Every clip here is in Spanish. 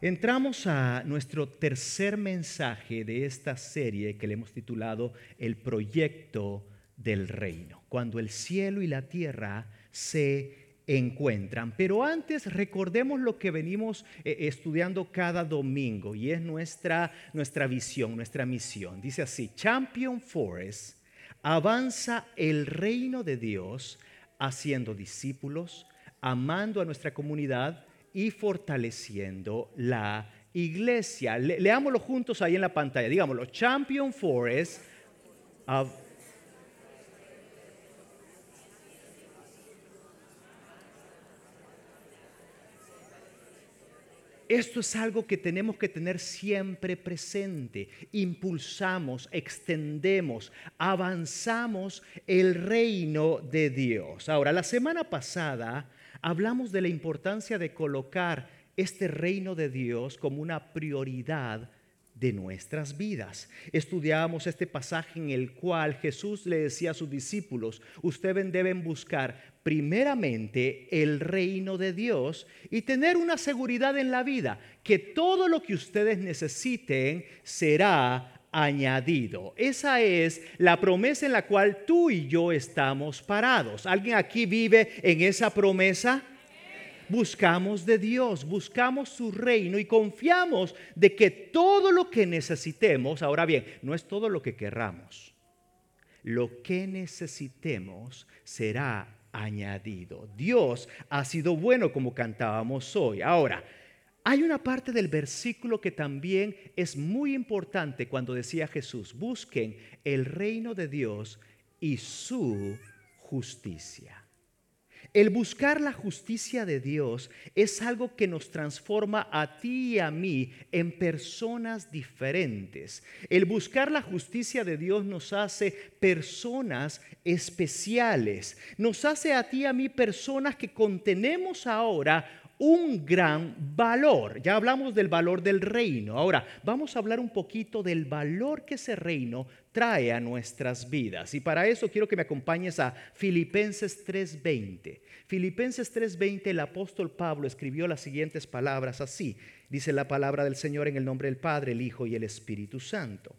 Entramos a nuestro tercer mensaje de esta serie que le hemos titulado El proyecto del reino, cuando el cielo y la tierra se encuentran. Pero antes recordemos lo que venimos estudiando cada domingo y es nuestra visión, nuestra misión. Dice así: Champion Forest avanza el reino de Dios haciendo discípulos, amando a nuestra comunidad y fortaleciendo la iglesia. Leámoslo juntos ahí en la pantalla. Digámoslo: Champion Forest. Esto es algo que tenemos que tener siempre presente. Impulsamos, extendemos, avanzamos el reino de Dios. Ahora, la semana pasada hablamos de la importancia de colocar este reino de Dios como una prioridad de nuestras vidas. Estudiábamos este pasaje en el cual Jesús le decía a sus discípulos: ustedes deben buscar primeramente el reino de Dios y tener una seguridad en la vida, que todo lo que ustedes necesiten será añadido. Esa es la promesa en la cual tú y yo estamos parados. ¿Alguien aquí vive en esa promesa? Buscamos de Dios, buscamos su reino y confiamos de que todo lo que necesitemos, ahora bien, no es todo lo que querramos, lo que necesitemos será añadido. Dios ha sido bueno, como cantábamos hoy. Ahora, hay una parte del versículo que también es muy importante cuando decía Jesús: busquen el reino de Dios y su justicia. El buscar la justicia de Dios es algo que nos transforma a ti y a mí en personas diferentes. El buscar la justicia de Dios nos hace personas especiales. Nos hace a ti y a mí personas que contenemos ahora un gran valor. Ya hablamos del valor del reino. Ahora vamos a hablar un poquito del valor que ese reino trae a nuestras vidas. Y para eso quiero que me acompañes a Filipenses 3:20. Filipenses 3:20, el apóstol Pablo escribió las siguientes palabras así. Dice la palabra del Señor en el nombre del Padre, el Hijo y el Espíritu Santo.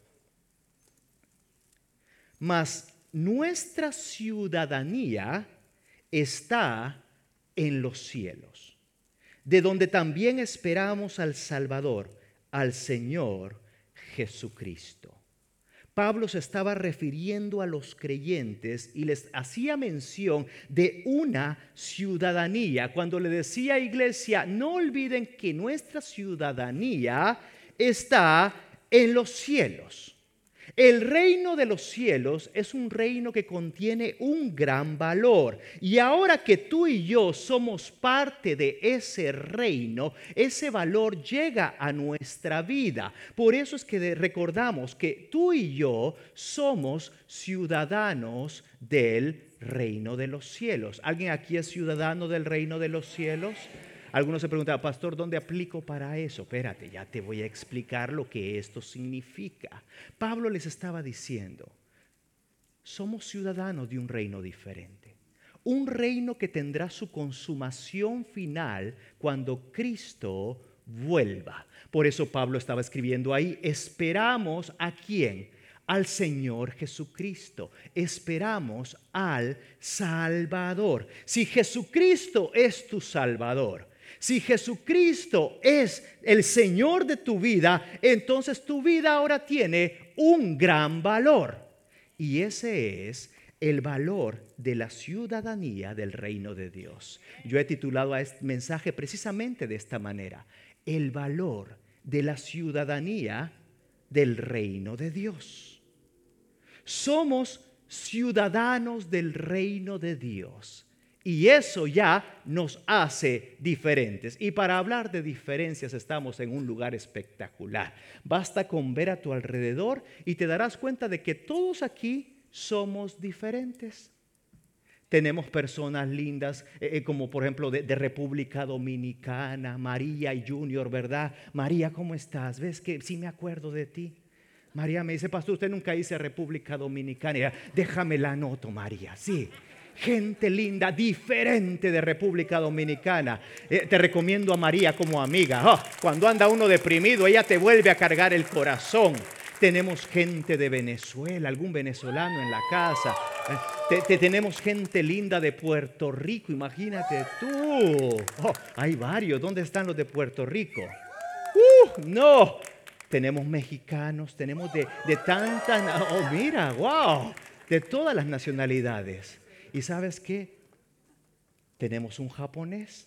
Mas nuestra ciudadanía está en los cielos, de donde también esperamos al Salvador, al Señor Jesucristo. Pablo se estaba refiriendo a los creyentes y les hacía mención de una ciudadanía. Cuando le decía: iglesia, no olviden que nuestra ciudadanía está en los cielos. El reino de los cielos es un reino que contiene un gran valor. Y ahora que tú y yo somos parte de ese reino, ese valor llega a nuestra vida. Por eso es que recordamos que tú y yo somos ciudadanos del reino de los cielos. ¿Alguien aquí es ciudadano del reino de los cielos? Algunos se preguntan: pastor, ¿dónde aplico para eso? Espérate, ya te voy a explicar lo que esto significa. Pablo les estaba diciendo: somos ciudadanos de un reino diferente. Un reino que tendrá su consumación final cuando Cristo vuelva. Por eso Pablo estaba escribiendo ahí: esperamos ¿a quién? Al Señor Jesucristo. Esperamos al Salvador. Si Jesucristo es tu Salvador, si Jesucristo es el Señor de tu vida, entonces tu vida ahora tiene un gran valor. Y ese es el valor de la ciudadanía del reino de Dios. Yo he titulado a este mensaje precisamente de esta manera: el valor de la ciudadanía del reino de Dios. Somos ciudadanos del reino de Dios. Y eso ya nos hace diferentes. Y para hablar de diferencias estamos en un lugar espectacular. Basta con ver a tu alrededor y te darás cuenta de que todos aquí somos diferentes. Tenemos personas lindas, como por ejemplo de República Dominicana, María y Junior, ¿verdad? María, ¿cómo estás? ¿Ves que sí me acuerdo de ti? María me dice: pastor, usted nunca dice República Dominicana. Déjame la anoto, María, sí. gente linda, diferente de República Dominicana. Te recomiendo a María como amiga. Oh, cuando anda uno deprimido, ella te vuelve a cargar el corazón. Tenemos gente de Venezuela, algún venezolano en la casa. Tenemos gente linda de Puerto Rico, imagínate tú. Oh, hay varios. ¿Dónde están los de Puerto Rico? No. Tenemos mexicanos, tenemos de tantas. Oh, mira, wow. De todas las nacionalidades. ¿Y sabes qué? Tenemos un japonés.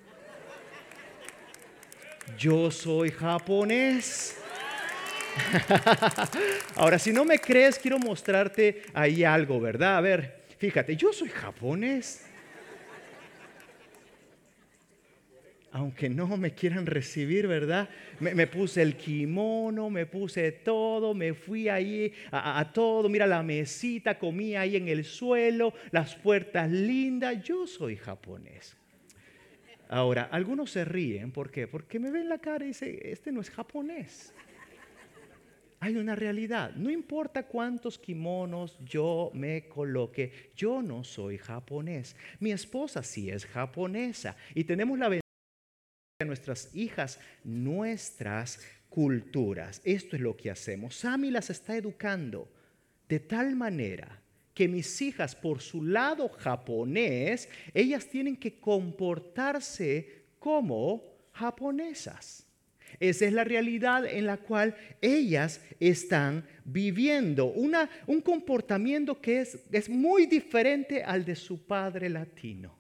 Yo soy japonés. Ahora, si no me crees, quiero mostrarte ahí algo, ¿verdad? A ver, fíjate, yo soy japonés. Aunque no me quieran recibir, ¿verdad? Me puse el kimono, me puse todo, me fui ahí a todo. Mira la mesita, comí ahí en el suelo, las puertas lindas. Yo soy japonés. Ahora, algunos se ríen. ¿Por qué? Porque me ven la cara y dicen, este no es japonés. Hay una realidad. No importa cuántos kimonos yo me coloque, yo no soy japonés. Mi esposa sí es japonesa y tenemos la ventaja de nuestras hijas, nuestras culturas. Esto es lo que hacemos. Sammy las está educando de tal manera que mis hijas, por su lado japonés, ellas tienen que comportarse como japonesas. Esa es la realidad en la cual ellas están viviendo. Un comportamiento que es muy diferente al de su padre latino.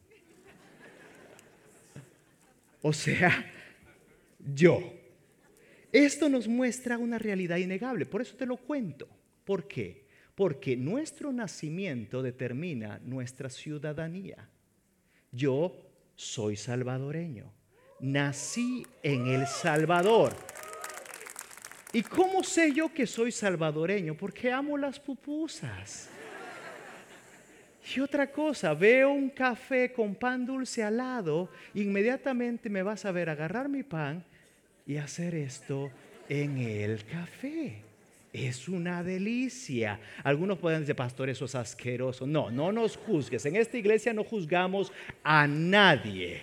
O sea, yo. Esto nos muestra una realidad innegable. Por eso te lo cuento. ¿Por qué? Porque nuestro nacimiento determina nuestra ciudadanía. Yo soy salvadoreño. Nací en El Salvador. ¿Y cómo sé yo que soy salvadoreño? Porque amo las pupusas. Y otra cosa, veo un café con pan dulce al lado, inmediatamente me vas a ver agarrar mi pan y hacer esto en el café. Es una delicia. Algunos pueden decir, pastor, eso es asqueroso. No, no nos juzgues. En esta iglesia no juzgamos a nadie.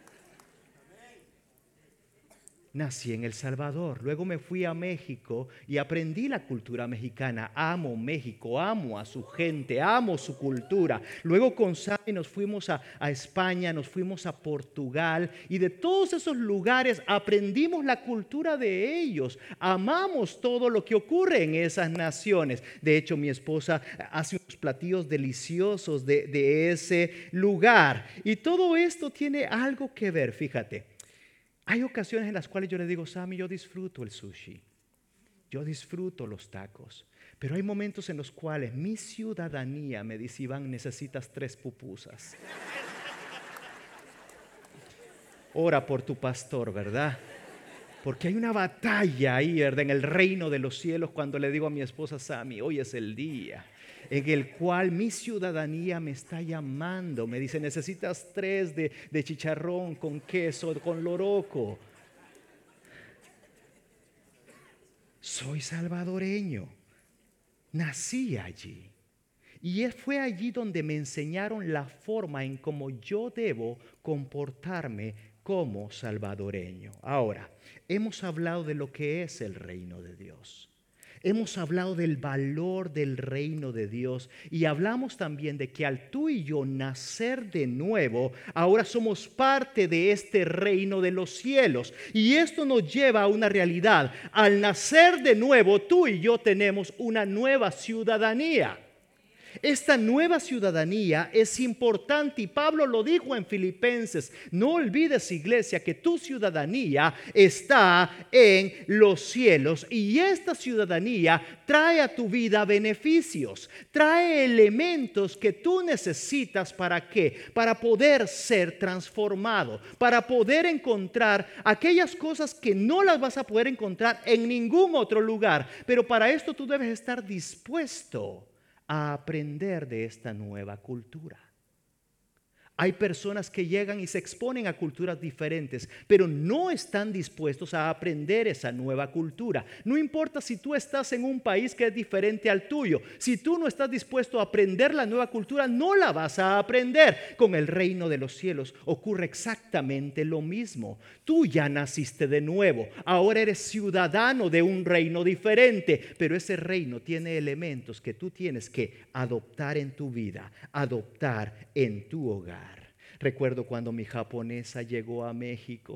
Nací en El Salvador, luego me fui a México y aprendí la cultura mexicana. Amo México, amo a su gente, amo su cultura. Luego con Sammy nos fuimos a España, nos fuimos a Portugal y de todos esos lugares aprendimos la cultura de ellos. Amamos todo lo que ocurre en esas naciones. De hecho, mi esposa hace unos platillos deliciosos de ese lugar. Y todo esto tiene algo que ver, fíjate. Hay ocasiones en las cuales yo le digo, Sammy, yo disfruto el sushi, yo disfruto los tacos, pero hay momentos en los cuales mi ciudadanía me dice, Iván, necesitas 3 pupusas. Ora por tu pastor, ¿verdad? Porque hay una batalla ahí, ¿verdad? En el reino de los cielos cuando le digo a mi esposa, Sammy, hoy es el día en el cual mi ciudadanía me está llamando. Me dice, necesitas 3 de chicharrón con queso, con loroco. Soy salvadoreño. Nací allí. Y fue allí donde me enseñaron la forma en cómo yo debo comportarme como salvadoreño. Ahora, hemos hablado de lo que es el reino de Dios. Hemos hablado del valor del reino de Dios y hablamos también de que al tú y yo nacer de nuevo, ahora somos parte de este reino de los cielos. Y esto nos lleva a una realidad. Al nacer de nuevo, tú y yo tenemos una nueva ciudadanía. Esta nueva ciudadanía es importante y Pablo lo dijo en Filipenses. No olvides, iglesia, que tu ciudadanía está en los cielos y esta ciudadanía trae a tu vida beneficios, trae elementos que tú necesitas. ¿Para qué? Para poder ser transformado, para poder encontrar aquellas cosas que no las vas a poder encontrar en ningún otro lugar. Pero para esto tú debes estar dispuesto a aprender de esta nueva cultura, Hay personas que llegan y se exponen a culturas diferentes, pero no están dispuestos a aprender esa nueva cultura. No importa si tú estás en un país que es diferente al tuyo. Si tú no estás dispuesto a aprender la nueva cultura, no la vas a aprender. Con el reino de los cielos ocurre exactamente lo mismo. Tú ya naciste de nuevo. Ahora eres ciudadano de un reino diferente, pero ese reino tiene elementos que tú tienes que adoptar en tu vida, adoptar en tu hogar. Recuerdo cuando mi japonesa llegó a México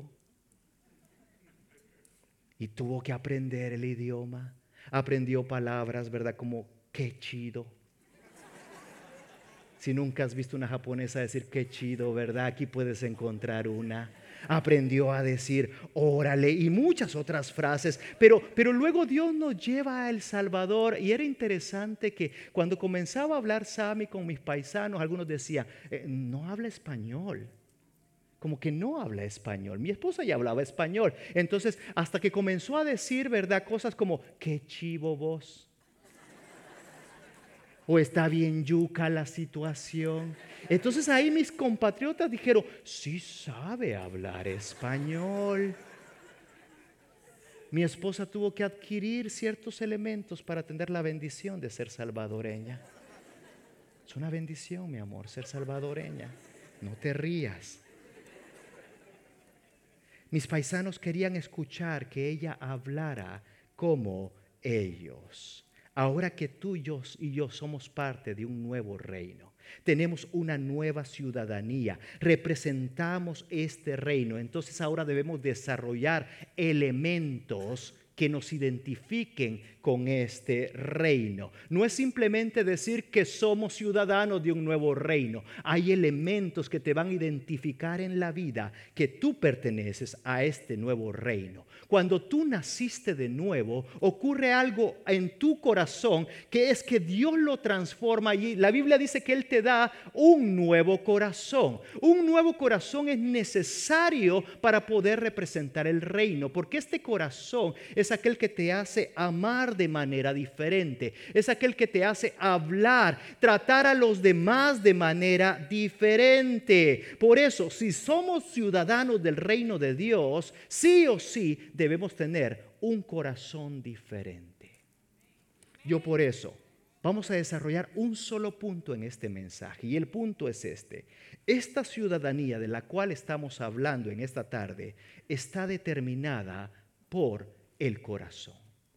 y tuvo que aprender el idioma. Aprendió palabras, ¿verdad? Como qué chido. Si nunca has visto una japonesa decir qué chido, ¿verdad? Aquí puedes encontrar una. Aprendió a decir órale y muchas otras frases, pero luego Dios nos lleva a El Salvador y era interesante que cuando comenzaba a hablar sami con mis paisanos, algunos decían, no habla español. Como que no habla español. Mi esposa ya hablaba español. Entonces, hasta que comenzó a decir, ¿verdad? Cosas como, qué chivo vos. O está bien yuca la situación. Entonces ahí mis compatriotas dijeron, sí sabe hablar español. Mi esposa tuvo que adquirir ciertos elementos para tener la bendición de ser salvadoreña. Es una bendición, mi amor, ser salvadoreña. No te rías. Mis paisanos querían escuchar que ella hablara como ellos. Ahora que tú y yo somos parte de un nuevo reino, tenemos una nueva ciudadanía, representamos este reino, entonces ahora debemos desarrollar elementos que nos identifiquen con este reino. No es simplemente decir que somos ciudadanos de un nuevo reino. Hay elementos que te van a identificar en la vida que tú perteneces a este nuevo reino. Cuando tú naciste de nuevo, ocurre algo en tu corazón que es que Dios lo transforma y la Biblia dice que Él te da un nuevo corazón. Un nuevo corazón es necesario para poder representar el reino, porque este corazón es aquel que te hace amar de manera diferente, es aquel que te hace hablar, tratar a los demás de manera diferente. Por eso, si somos ciudadanos del reino de Dios, sí o sí debemos tener un corazón diferente. Yo por eso vamos a desarrollar un solo punto en este mensaje y el punto es este. Esta ciudadanía de la cual estamos hablando en esta tarde está determinada por el corazón.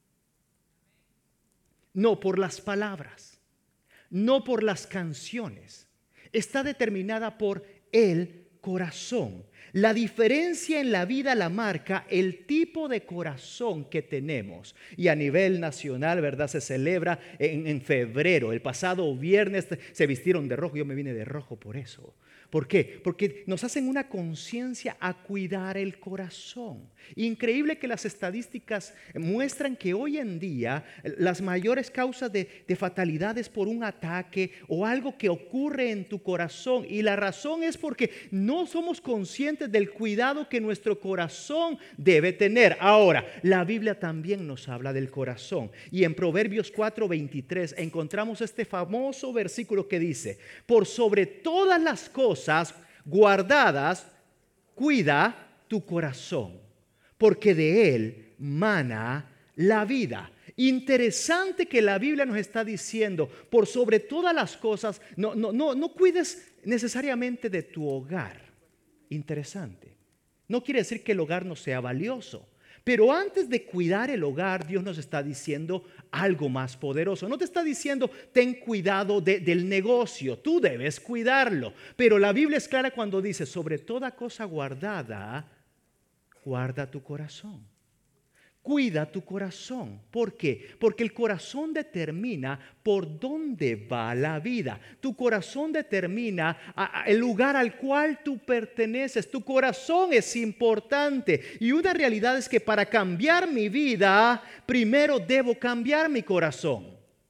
No por las palabras, no por las canciones. Está determinada por el corazón. La diferencia en la vida la marca el tipo de corazón que tenemos. Y a nivel nacional, ¿verdad? Se celebra en febrero. El pasado viernes se vistieron de rojo. Yo me vine de rojo por eso. ¿Por qué? Porque nos hacen una conciencia a cuidar el corazón. Increíble que las estadísticas muestran que hoy en día las mayores causas de fatalidades por un ataque o algo que ocurre en tu corazón. Y la razón es porque no somos conscientes del cuidado que nuestro corazón debe tener. Ahora, la Biblia también nos habla del corazón. Y en Proverbios 4:23 encontramos este famoso versículo que dice, por sobre todas las cosas guardadas, cuida tu corazón, porque de él mana la vida. Interesante que la Biblia nos está diciendo, por sobre todas las cosas, no cuides necesariamente de tu hogar. Interesante. No quiere decir que el hogar no sea valioso. Pero antes de cuidar el hogar, Dios nos está diciendo algo más poderoso. No te está diciendo, ten cuidado del negocio, tú debes cuidarlo. Pero la Biblia es clara cuando dice, sobre toda cosa guardada, guarda tu corazón. Cuida tu corazón. ¿Por qué? Porque el corazón determina por dónde va la vida. Tu corazón determina el lugar al cual tú perteneces. Tu corazón es importante. Y una realidad es que para cambiar mi vida, primero debo cambiar mi corazón.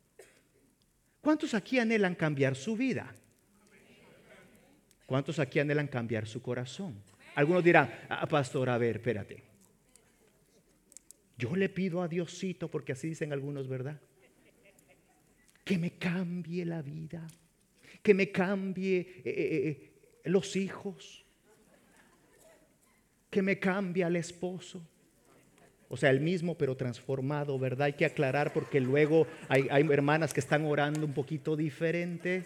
¿Cuántos aquí anhelan cambiar su vida? ¿Cuántos aquí anhelan cambiar su corazón? Algunos dirán, pastor, a ver, espérate. Yo le pido a Diosito, porque así dicen algunos, ¿verdad? Que me cambie la vida, que me cambie los hijos, que me cambia el esposo. O sea, el mismo pero transformado, ¿verdad? Hay que aclarar porque luego hay hermanas que están orando un poquito diferente.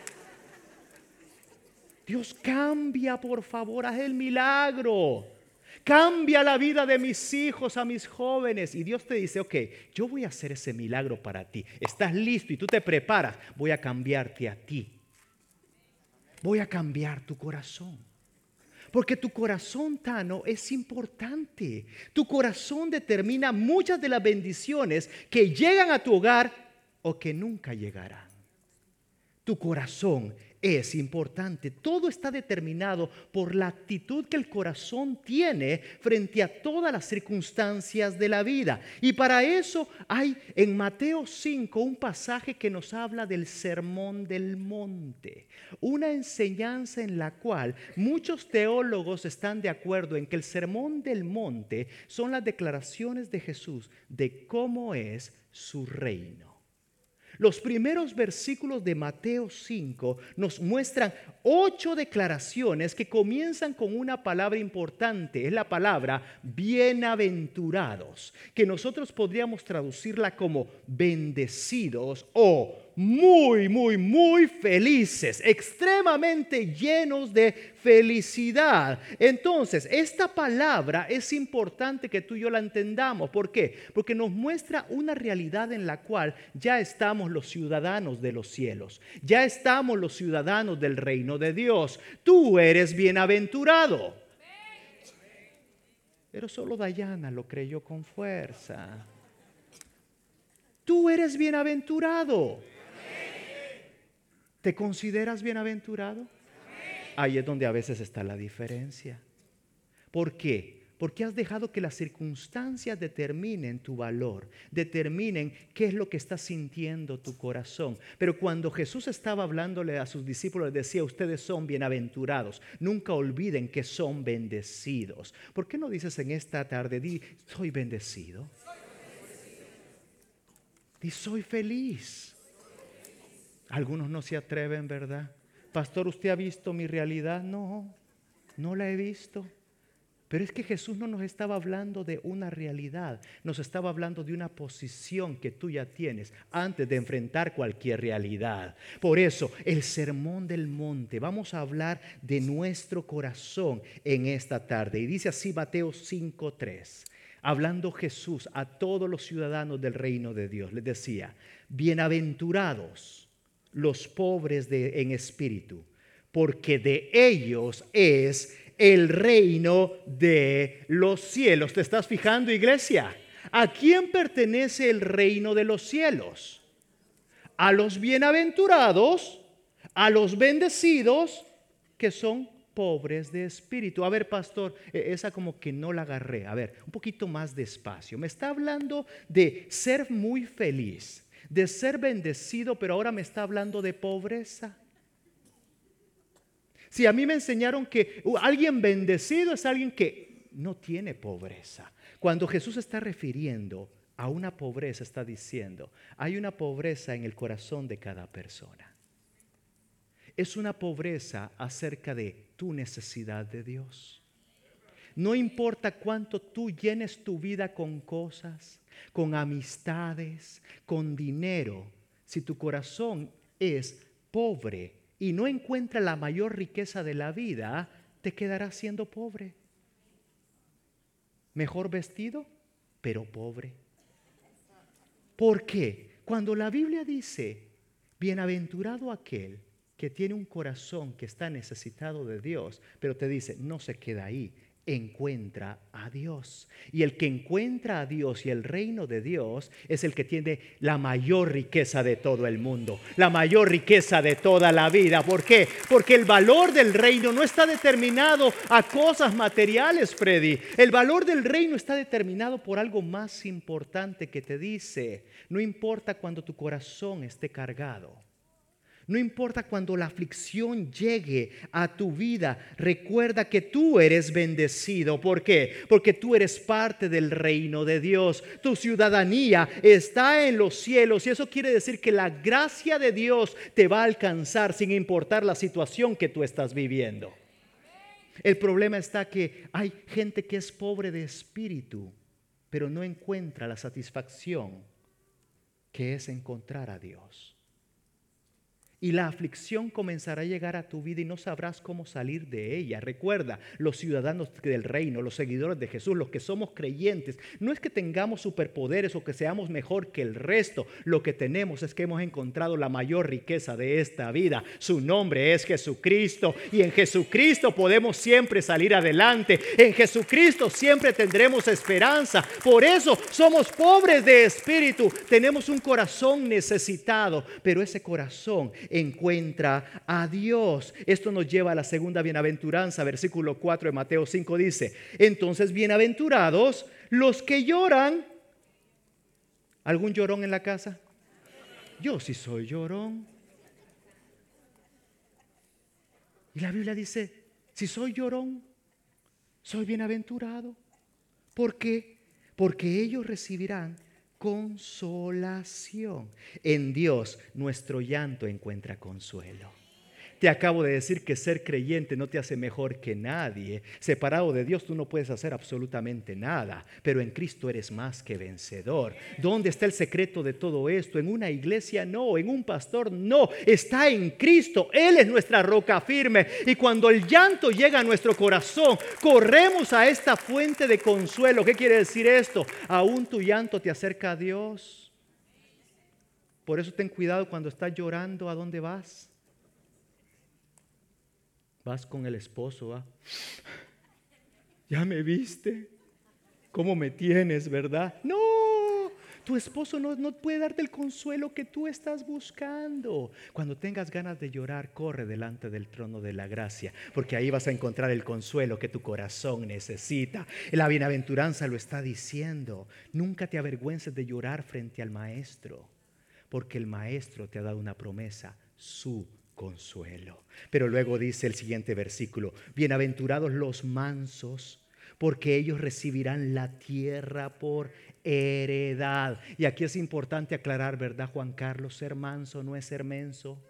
Dios, cambia, por favor, haz el milagro. Cambia la vida de mis hijos, a mis jóvenes. Y Dios te dice, ok, yo voy a hacer ese milagro para ti. Estás listo y tú te preparas. Voy a cambiarte a ti. Voy a cambiar tu corazón. Porque tu corazón, Tano, es importante. Tu corazón determina muchas de las bendiciones que llegan a tu hogar o que nunca llegarán. Tu corazón es importante. Todo está determinado por la actitud que el corazón tiene frente a todas las circunstancias de la vida. Y para eso hay en Mateo 5 un pasaje que nos habla del Sermón del Monte. Una enseñanza en la cual muchos teólogos están de acuerdo en que el Sermón del Monte son las declaraciones de Jesús de cómo es su reino. Los primeros versículos de Mateo 5 nos muestran 8 declaraciones que comienzan con una palabra importante. Es la palabra bienaventurados, que nosotros podríamos traducirla como bendecidos o muy felices, extremadamente llenos de felicidad. Entonces, esta palabra es importante que tú y yo la entendamos. ¿Por qué? Porque nos muestra una realidad en la cual ya estamos los ciudadanos de los cielos, ya estamos los ciudadanos del reino de Dios. Tú eres bienaventurado. Pero solo Dayana lo creyó con fuerza. Tú eres bienaventurado. ¿Te consideras bienaventurado? Ahí es donde a veces está la diferencia. ¿Por qué? Porque has dejado que las circunstancias determinen tu valor, determinen qué es lo que está sintiendo tu corazón. Pero cuando Jesús estaba hablándole a sus discípulos, les decía, ustedes son bienaventurados. Nunca olviden que son bendecidos. ¿Por qué no dices en esta tarde, di, soy bendecido? Di, soy feliz. Algunos no se atreven, ¿verdad? Pastor, ¿usted ha visto mi realidad? No, no la he visto. Pero es que Jesús no nos estaba hablando de una realidad, nos estaba hablando de una posición que tú ya tienes antes de enfrentar cualquier realidad. Por eso, el Sermón del Monte, vamos a hablar de nuestro corazón en esta tarde. Y dice así Mateo 5:3, hablando Jesús a todos los ciudadanos del reino de Dios, les decía, bienaventurados los pobres en espíritu, porque de ellos es el reino de los cielos. ¿Te estás fijando, iglesia? ¿A quién pertenece el reino de los cielos? A los bienaventurados, a los bendecidos, que son pobres de espíritu. A ver, pastor, esa como que no la agarré. A ver, un poquito más despacio. Me está hablando de ser muy feliz, de ser bendecido, pero ahora me está hablando de pobreza. Si a mí me enseñaron que alguien bendecido es alguien que no tiene pobreza. Cuando Jesús está refiriendo a una pobreza, está diciendo, hay una pobreza en el corazón de cada persona. Es una pobreza acerca de tu necesidad de Dios. No importa cuánto tú llenes tu vida con cosas, con amistades, con dinero, si tu corazón es pobre y no encuentra la mayor riqueza de la vida, te quedarás siendo pobre. Mejor vestido, pero pobre. ¿Por qué? Cuando la Biblia dice, bienaventurado aquel que tiene un corazón que está necesitado de Dios, pero te dice, no se queda ahí, encuentra a Dios. Y el que encuentra a Dios y el reino de Dios es el que tiene la mayor riqueza de todo el mundo, la mayor riqueza de toda la vida. ¿Por qué? Porque el valor del reino no está determinado a cosas materiales, Freddy. El valor del reino está determinado por algo más importante que te dice, no importa cuando tu corazón esté cargado. No importa cuando la aflicción llegue a tu vida, recuerda que tú eres bendecido. ¿Por qué? Porque tú eres parte del reino de Dios. Tu ciudadanía está en los cielos y eso quiere decir que la gracia de Dios te va a alcanzar sin importar la situación que tú estás viviendo. El problema está que hay gente que es pobre de espíritu, pero no encuentra la satisfacción que es encontrar a Dios. Y la aflicción comenzará a llegar a tu vida y no sabrás cómo salir de ella. Recuerda, los ciudadanos del reino, los seguidores de Jesús, los que somos creyentes, no es que tengamos superpoderes o que seamos mejor que el resto. Lo que tenemos es que hemos encontrado la mayor riqueza de esta vida. Su nombre es Jesucristo y en Jesucristo podemos siempre salir adelante. En Jesucristo siempre tendremos esperanza. Por eso somos pobres de espíritu. Tenemos un corazón necesitado, pero ese corazón encuentra a Dios. Esto nos lleva a la segunda bienaventuranza. Versículo 4 de Mateo 5 dice: entonces bienaventurados los que lloran. ¿Algún llorón en la casa? Yo sí soy llorón. Y la Biblia dice, si soy llorón, soy bienaventurado. ¿Por qué? Porque ellos recibirán consolación. En Dios nuestro llanto encuentra consuelo. Te acabo de decir que ser creyente no te hace mejor que nadie. Separado de Dios tú no puedes hacer absolutamente nada, pero en Cristo eres más que vencedor. ¿Dónde está el secreto de todo esto? En una iglesia no, en un pastor no, está en Cristo. Él es nuestra roca firme y cuando el llanto llega a nuestro corazón, corremos a esta fuente de consuelo. ¿Qué quiere decir esto? Aún tu llanto te acerca a Dios. Por eso ten cuidado cuando estás llorando. ¿A dónde vas? Vas con el esposo, ¿ah? ¿Ya me viste? ¿Cómo me tienes, verdad? No, tu esposo no puede darte el consuelo que tú estás buscando. Cuando tengas ganas de llorar, corre delante del trono de la gracia, porque ahí vas a encontrar el consuelo que tu corazón necesita. La bienaventuranza lo está diciendo. Nunca te avergüences de llorar frente al maestro, porque el maestro te ha dado una promesa, su consuelo. Pero luego dice el siguiente versículo: bienaventurados los mansos, porque ellos recibirán la tierra por heredad. Y aquí es importante aclarar, ¿verdad, Juan Carlos? Ser manso no es ser menso.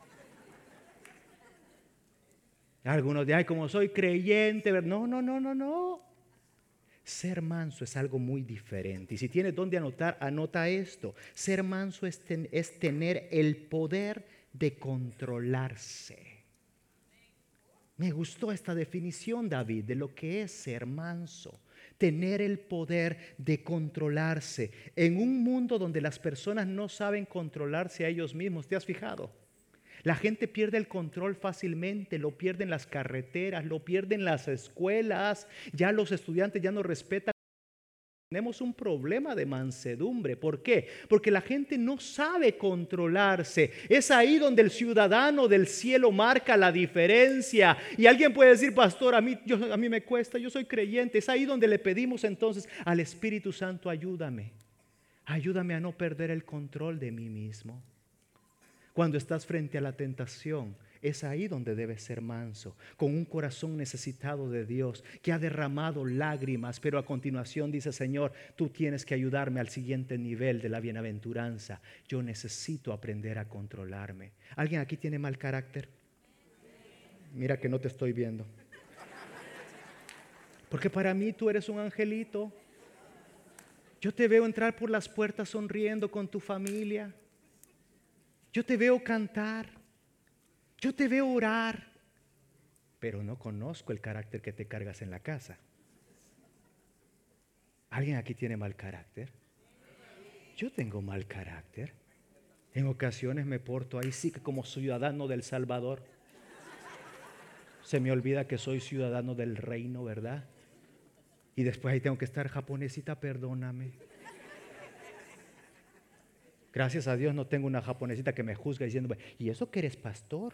Algunos dicen, ay, como soy creyente, no. Ser manso es algo muy diferente. Y si tienes dónde anotar, anota esto. Ser manso es tener el poder de controlarse. Me gustó esta definición, David, de lo que es ser manso. Tener el poder de controlarse. En un mundo donde las personas no saben controlarse a ellos mismos, ¿te has fijado? La gente pierde el control fácilmente, lo pierde en las carreteras, lo pierde en las escuelas. Ya los estudiantes ya no respetan. Tenemos un problema de mansedumbre. ¿Por qué? Porque la gente no sabe controlarse. Es ahí donde el ciudadano del cielo marca la diferencia. Y alguien puede decir, pastor, a mí me cuesta, yo soy creyente. Es ahí donde le pedimos entonces al Espíritu Santo, ayúdame. Ayúdame a no perder el control de mí mismo. Cuando estás frente a la tentación, es ahí donde debes ser manso, con un corazón necesitado de Dios, que ha derramado lágrimas, pero a continuación dice, Señor, tú tienes que ayudarme al siguiente nivel de la bienaventuranza. Yo necesito aprender a controlarme. ¿Alguien aquí tiene mal carácter? Mira que no te estoy viendo. Porque para mí tú eres un angelito. Yo te veo entrar por las puertas sonriendo con tu familia. Yo te veo cantar. Yo te veo orar, pero no conozco el carácter que te cargas en la casa. ¿Alguien aquí tiene mal carácter? Yo tengo mal carácter. En ocasiones me porto ahí sí que como ciudadano del Salvador. Se me olvida que soy ciudadano del reino, ¿verdad? Y después ahí tengo que estar, japonesita, perdóname. Gracias a Dios no tengo una japonesita que me juzga diciendo, ¿y eso que eres pastor?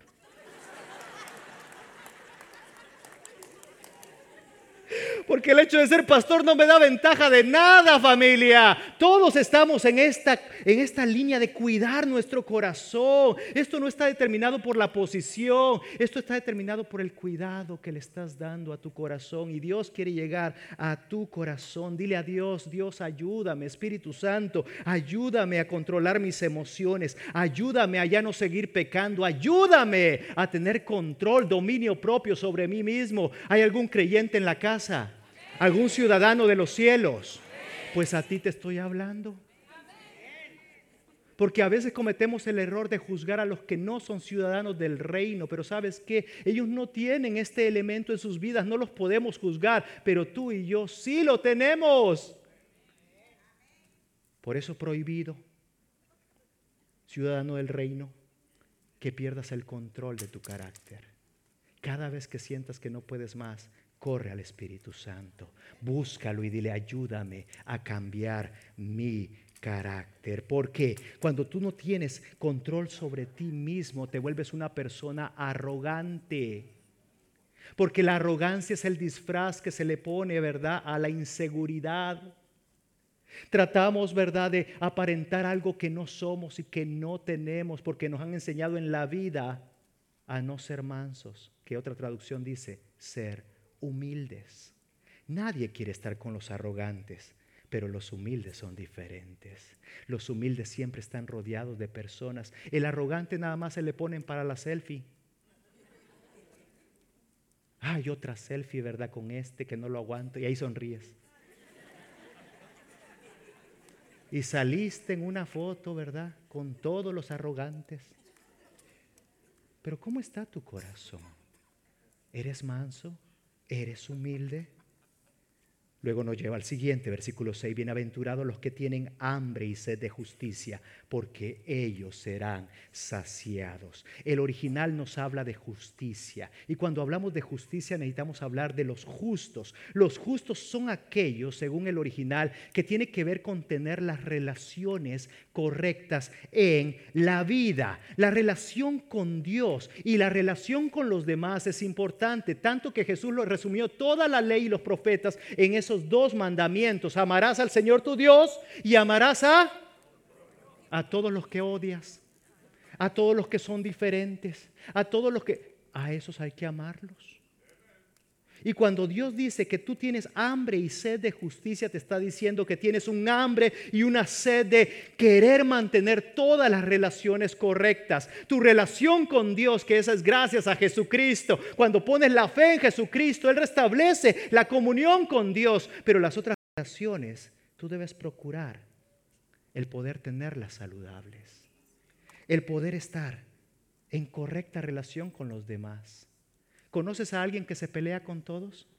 Porque el hecho de ser pastor no me da ventaja de nada, familia. Todos estamos en esta línea de cuidar nuestro corazón. Esto no está determinado por la posición. Esto está determinado por el cuidado que le estás dando a tu corazón. Y Dios quiere llegar a tu corazón. Dile a Dios: Dios, ayúdame, Espíritu Santo, ayúdame a controlar mis emociones. Ayúdame a ya no seguir pecando. Ayúdame a tener control, dominio propio sobre mí mismo. ¿Hay algún creyente en la casa? ¿Algún ciudadano de los cielos? Pues a ti te estoy hablando. Porque a veces cometemos el error de juzgar a los que no son ciudadanos del reino. Pero ¿sabes qué? Ellos no tienen este elemento en sus vidas. No los podemos juzgar. Pero tú y yo sí lo tenemos. Por eso prohibido, ciudadano del reino, que pierdas el control de tu carácter. Cada vez que sientas que no puedes más, corre al Espíritu Santo, búscalo y dile: ayúdame a cambiar mi carácter. Porque cuando tú no tienes control sobre ti mismo, te vuelves una persona arrogante. Porque la arrogancia es el disfraz que se le pone, ¿verdad?, a la inseguridad. Tratamos, ¿verdad?, de aparentar algo que no somos y que no tenemos, porque nos han enseñado en la vida a no ser mansos, que otra traducción dice ser humildes. Nadie quiere estar con los arrogantes, pero los humildes son diferentes. Los humildes siempre están rodeados de personas. El arrogante nada más se le ponen para la selfie. Hay otra selfie, ¿verdad?, con este que no lo aguanto, y ahí sonríes. Y saliste en una foto, ¿verdad?, con todos los arrogantes. Pero ¿cómo está tu corazón? ¿Eres manso? ¿Eres humilde? Luego nos lleva al siguiente, versículo 6. Bienaventurados los que tienen hambre y sed de justicia, porque ellos serán saciados. El original nos habla de justicia. Y cuando hablamos de justicia necesitamos hablar de los justos. Los justos son aquellos, según el original, que tiene que ver con tener las relaciones correctas en la vida. La relación con Dios y la relación con los demás es importante, tanto que Jesús lo resumió toda la ley y los profetas en esos dos mandamientos: amarás al Señor tu Dios y amarás a todos los que odias, a todos los que son diferentes, a esos hay que amarlos. Y cuando Dios dice que tú tienes hambre y sed de justicia, te está diciendo que tienes un hambre y una sed de querer mantener todas las relaciones correctas. Tu relación con Dios, que esa es gracias a Jesucristo. Cuando pones la fe en Jesucristo, Él restablece la comunión con Dios. Pero las otras relaciones, tú debes procurar el poder tenerlas saludables, el poder estar en correcta relación con los demás. ¿Conoces a alguien que se pelea con todos?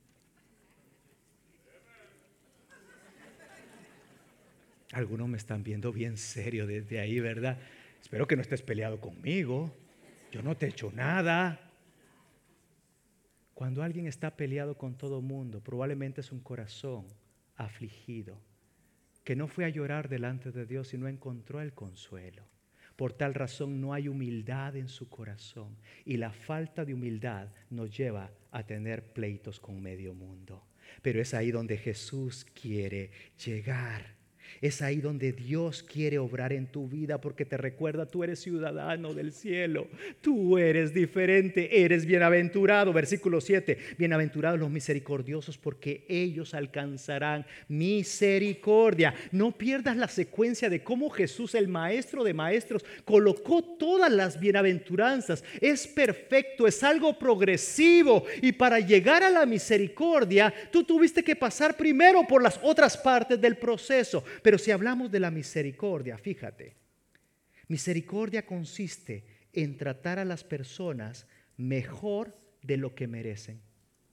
Algunos me están viendo bien serio desde ahí, ¿verdad? Espero que no estés peleado conmigo. Yo no te he hecho nada. Cuando alguien está peleado con todo mundo, probablemente es un corazón afligido, que no fue a llorar delante de Dios y no encontró el consuelo. Por tal razón no hay humildad en su corazón, y la falta de humildad nos lleva a tener pleitos con medio mundo. Pero es ahí donde Jesús quiere llegar. Es ahí donde Dios quiere obrar en tu vida, porque te recuerda: tú eres ciudadano del cielo, tú eres diferente, eres bienaventurado. Versículo 7, bienaventurados los misericordiosos, porque ellos alcanzarán misericordia. No pierdas la secuencia de cómo Jesús, el maestro de maestros, colocó todas las bienaventuranzas. Es perfecto, es algo progresivo, y para llegar a la misericordia tú tuviste que pasar primero por las otras partes del proceso. Pero si hablamos de la misericordia, fíjate, misericordia consiste en tratar a las personas mejor de lo que merecen.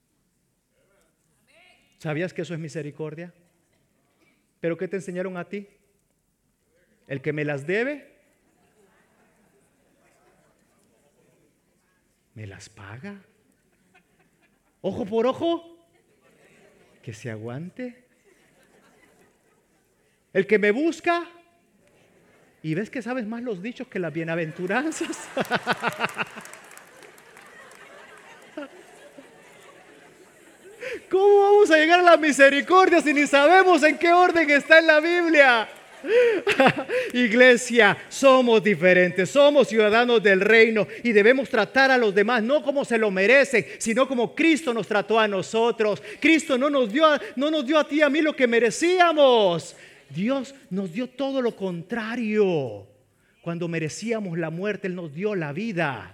¿Sabías que eso es misericordia? ¿Pero qué te enseñaron a ti? El que me las debe, me las paga. Ojo por ojo, que se aguante. El que me busca, y ves que sabes más los dichos que las bienaventuranzas. ¿Cómo vamos vamos a llegar a la misericordia si ni sabemos en qué orden está en la Biblia? Iglesia, somos diferentes, somos ciudadanos del reino y debemos tratar a los demás no como se lo merecen, sino como Cristo nos trató a nosotros. Cristo no nos dio a ti y a mí lo que merecíamos. Dios nos dio todo lo contrario. Cuando merecíamos la muerte, Él nos dio la vida.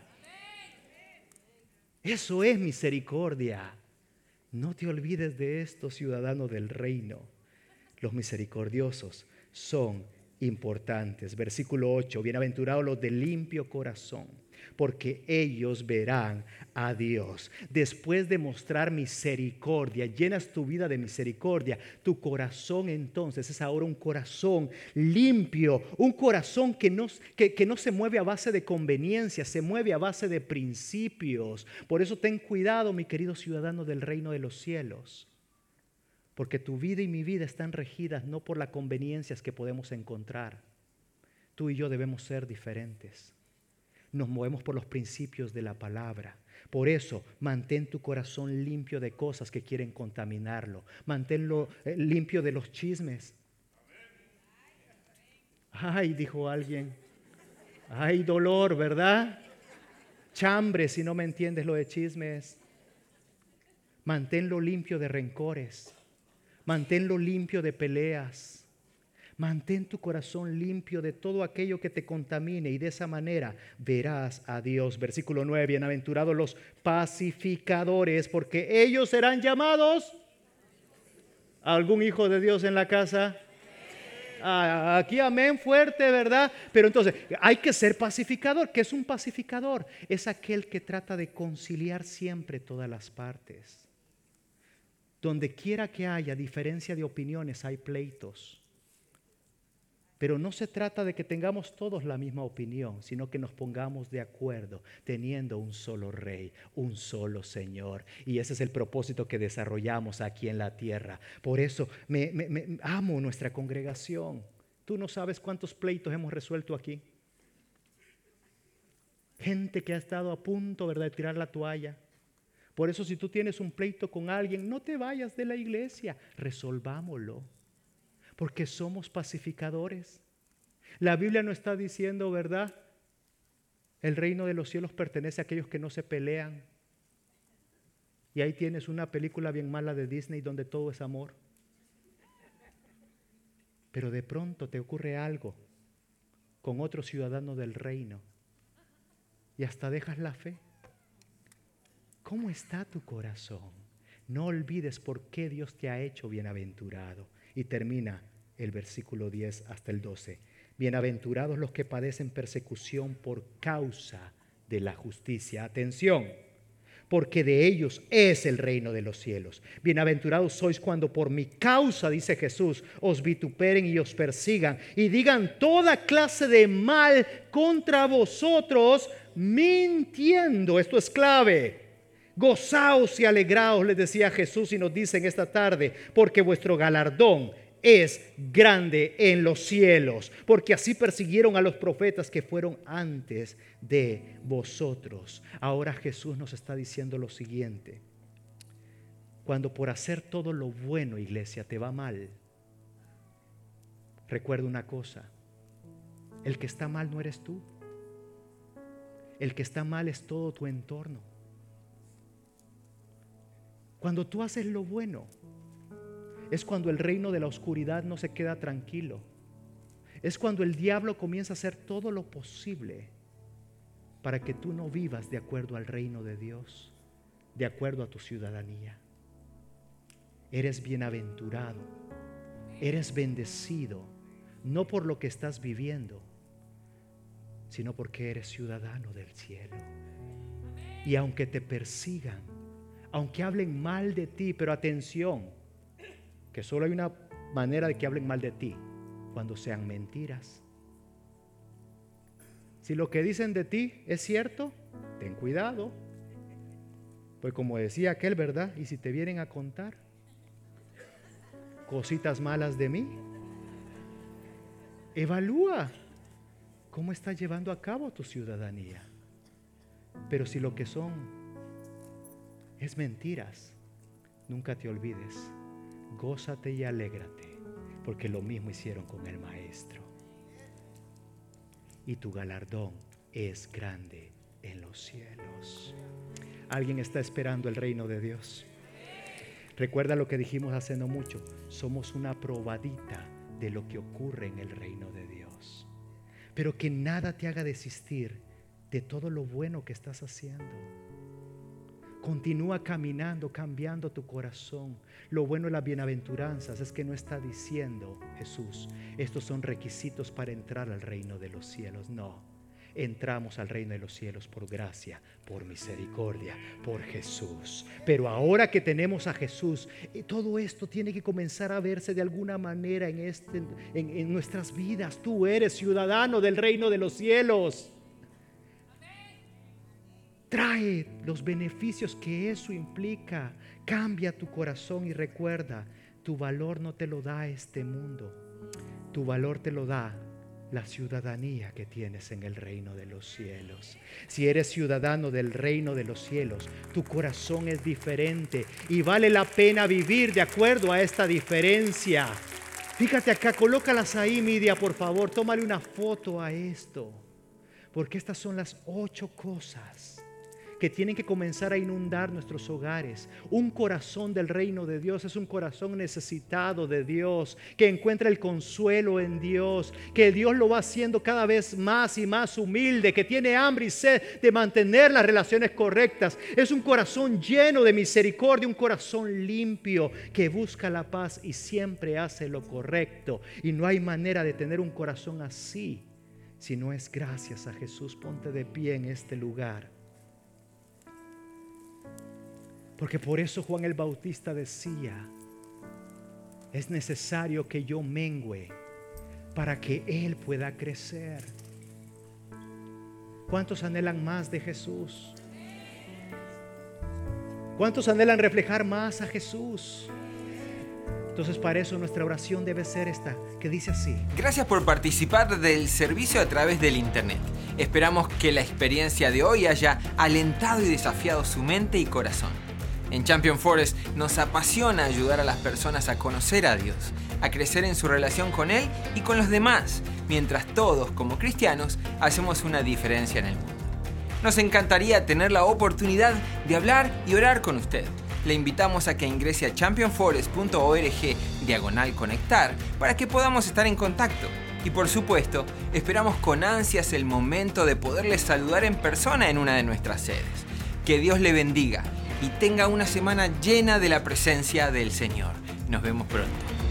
Eso es misericordia. No te olvides de esto, ciudadano del reino. Los misericordiosos son importantes. Versículo 8, bienaventurados los de limpio corazón, porque ellos verán a Dios. Después de mostrar misericordia, llenas tu vida de misericordia. Tu corazón entonces es ahora un corazón limpio, un corazón que no se mueve a base de conveniencia, se mueve a base de principios. Por eso ten cuidado, mi querido ciudadano del reino de los cielos. Porque tu vida y mi vida están regidas no por las conveniencias que podemos encontrar. Tú y yo debemos ser diferentes. Nos movemos por los principios de la palabra. Por eso, mantén tu corazón limpio de cosas que quieren contaminarlo. Manténlo limpio de los chismes. Ay, dijo alguien. Ay, dolor, ¿verdad? Chambre, si no me entiendes lo de chismes. Manténlo limpio de rencores. Manténlo limpio de peleas. Mantén tu corazón limpio de todo aquello que te contamine y de esa manera verás a Dios. Versículo 9, bienaventurados los pacificadores, porque ellos serán llamados. ¿Algún hijo de Dios en la casa? Aquí amén fuerte, ¿verdad? Pero entonces hay que ser pacificador. ¿Qué es un pacificador? Es aquel que trata de conciliar siempre todas las partes. Donde quiera que haya diferencia de opiniones, hay pleitos. Pero no se trata de que tengamos todos la misma opinión, sino que nos pongamos de acuerdo, teniendo un solo Rey, un solo Señor. Y ese es el propósito que desarrollamos aquí en la tierra. Por eso me amo nuestra congregación. Tú no sabes cuántos pleitos hemos resuelto aquí. Gente que ha estado a punto, ¿verdad?, de tirar la toalla. Por eso, si tú tienes un pleito con alguien, no te vayas de la iglesia, resolvámoslo, porque somos pacificadores. La Biblia no está diciendo, ¿verdad?, el reino de los cielos pertenece a aquellos que no se pelean. Y ahí tienes una película bien mala de Disney donde todo es amor. Pero de pronto te ocurre algo con otro ciudadano del reino y hasta dejas la fe. ¿Cómo está tu corazón? No olvides por qué Dios te ha hecho bienaventurado. Y termina el versículo 10 hasta el 12. Bienaventurados los que padecen persecución por causa de la justicia. Atención, porque de ellos es el reino de los cielos. Bienaventurados sois cuando por mi causa, dice Jesús, os vituperen y os persigan y digan toda clase de mal contra vosotros, mintiendo. Esto es clave. Gozaos y alegraos, les decía Jesús, y nos dicen esta tarde, porque vuestro galardón es grande en los cielos, porque así persiguieron a los profetas que fueron antes de vosotros. Ahora Jesús nos está diciendo lo siguiente: cuando por hacer todo lo bueno, iglesia, te va mal, recuerda una cosa: el que está mal no eres tú, el que está mal es todo tu entorno. Cuando tú haces lo bueno, es cuando el reino de la oscuridad no se queda tranquilo. Es cuando el diablo comienza a hacer todo lo posible para que tú no vivas de acuerdo al reino de Dios, de acuerdo a tu ciudadanía. Eres bienaventurado, eres bendecido, no por lo que estás viviendo, sino porque eres ciudadano del cielo. Y aunque te persigan, aunque hablen mal de ti, pero atención, que solo hay una manera de que hablen mal de ti: cuando sean mentiras. Si lo que dicen de ti es cierto, ten cuidado, pues como decía aquel, ¿verdad? Y si te vienen a contar cositas malas de mí, evalúa cómo estás llevando a cabo tu ciudadanía. Pero si lo que son es mentiras, nunca te olvides, gózate y alégrate, porque lo mismo hicieron con el Maestro. Y tu galardón es grande en los cielos. ¿Alguien está esperando el reino de Dios? Recuerda lo que dijimos hace no mucho. Somos una probadita de lo que ocurre en el reino de Dios. Pero que nada te haga desistir de todo lo bueno que estás haciendo. Continúa caminando, cambiando tu corazón. Lo bueno de las bienaventuranzas es que no está diciendo Jesús, estos son requisitos para entrar al reino de los cielos. No. Entramos al reino de los cielos por gracia, por misericordia, por Jesús. Pero ahora que tenemos a Jesús, todo esto tiene que comenzar a verse de alguna manera en nuestras vidas. Tú eres ciudadano del reino de los cielos. Trae los beneficios que eso implica. Cambia tu corazón y recuerda, tu valor no te lo da este mundo. Tu valor te lo da la ciudadanía que tienes en el reino de los cielos. Si eres ciudadano del reino de los cielos, tu corazón es diferente y vale la pena vivir de acuerdo a esta diferencia. Fíjate acá, colócalas ahí, Midia, por favor. Tómale una foto a esto, porque estas son las 8 cosas que tienen que comenzar a inundar nuestros hogares. Un corazón del reino de Dios es un corazón necesitado de Dios, que encuentra el consuelo en Dios, que Dios lo va haciendo cada vez más y más humilde, que tiene hambre y sed de mantener las relaciones correctas. Es un corazón lleno de misericordia, un corazón limpio que busca la paz y siempre hace lo correcto. Y no hay manera de tener un corazón así si no es gracias a Jesús. Ponte de pie en este lugar. Porque por eso Juan el Bautista decía, es necesario que yo mengüe para que Él pueda crecer. ¿Cuántos anhelan más de Jesús? ¿Cuántos anhelan reflejar más a Jesús? Entonces para eso nuestra oración debe ser esta, que dice así: gracias por participar del servicio a través del internet. Esperamos que la experiencia de hoy haya alentado y desafiado su mente y corazón. En Champion Forest nos apasiona ayudar a las personas a conocer a Dios, a crecer en su relación con Él y con los demás, mientras todos, como cristianos, hacemos una diferencia en el mundo. Nos encantaría tener la oportunidad de hablar y orar con usted. Le invitamos a que ingrese a championforest.org/conectar para que podamos estar en contacto. Y por supuesto, esperamos con ansias el momento de poderles saludar en persona en una de nuestras sedes. Que Dios le bendiga y tenga una semana llena de la presencia del Señor. Nos vemos pronto.